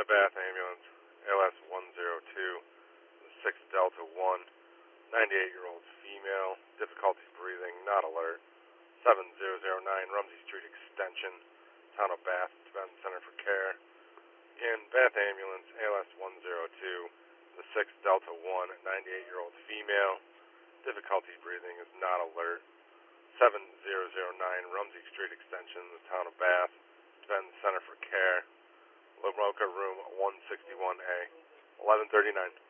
Bath ambulance, ALS 102, 6 Delta 1, 98-year-old female, difficulty breathing, not alert. 7009 Rumsey Street Extension, Town of Bath, Tibetan Center for Care. In Bath ambulance, ALS 102, 6 Delta 1, 98-year-old female, difficulty breathing is not alert. 7009 Rumsey Street Extension, the Town of Bath, Tibetan Center for Care. Lamoka room 161A, 1139.